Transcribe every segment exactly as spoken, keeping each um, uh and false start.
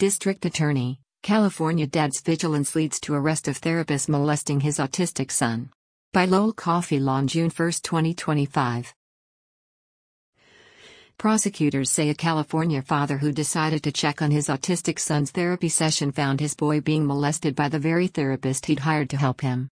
District Attorney, California Dad's vigilance leads to arrest of therapist molesting his autistic son. By Lowell Cauffiel on June first, twenty twenty-five. Prosecutors say a California father who decided to check on his autistic son's therapy session found his boy being molested by the very therapist he'd hired to help him.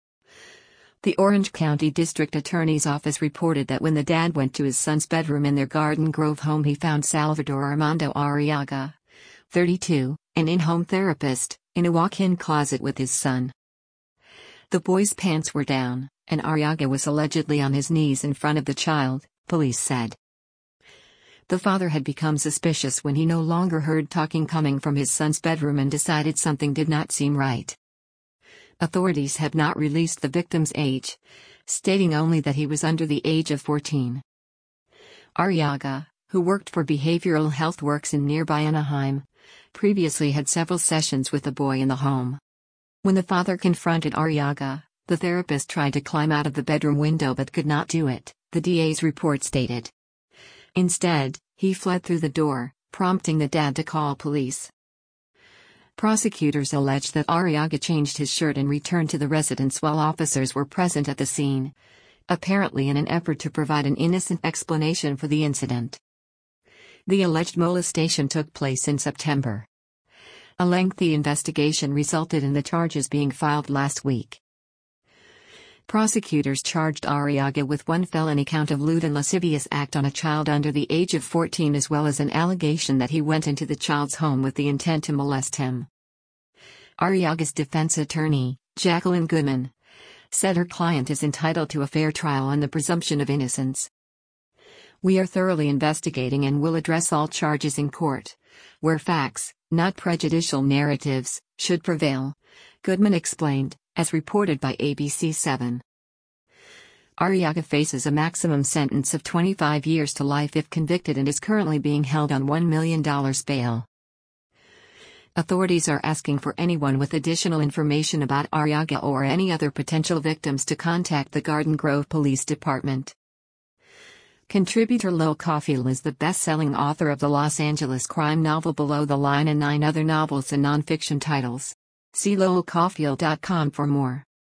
The Orange County District Attorney's Office reported that when the dad went to his son's bedroom in their Garden Grove home, he found Salvador Armando Arriaga, thirty-two, an in-home therapist, in a walk-in closet with his son. The boy's pants were down, and Arriaga was allegedly on his knees in front of the child, police said. The father had become suspicious when he no longer heard talking coming from his son's bedroom and decided something did not seem right. Authorities have not released the victim's age, stating only that he was under the age of fourteen. Arriaga, who worked for Behavioral Health Works in nearby Anaheim, previously had several sessions with the boy in the home. When the father confronted Arriaga, the therapist tried to climb out of the bedroom window but could not do it, the D A's report stated. Instead, he fled through the door, prompting the dad to call police. Prosecutors allege that Arriaga changed his shirt and returned to the residence while officers were present at the scene, apparently in an effort to provide an innocent explanation for the incident. The alleged molestation took place in September. A lengthy investigation resulted in the charges being filed last week. Prosecutors charged Arriaga with one felony count of lewd and lascivious act on a child under the age of fourteen, as well as an allegation that he went into the child's home with the intent to molest him. Arriaga's defense attorney, Jacqueline Goodman, said her client is entitled to a fair trial on the presumption of innocence. We are thoroughly investigating and will address all charges in court, where facts, not prejudicial narratives, should prevail, Goodman explained, as reported by A B C seven. Arriaga faces a maximum sentence of twenty-five years to life if convicted and is currently being held on one million dollars bail. Authorities are asking for anyone with additional information about Arriaga or any other potential victims to contact the Garden Grove Police Department. Contributor Lowell Cauffiel is the best-selling author of the Los Angeles crime novel Below the Line and nine other novels and nonfiction titles. See lowell cauffiel dot com for more.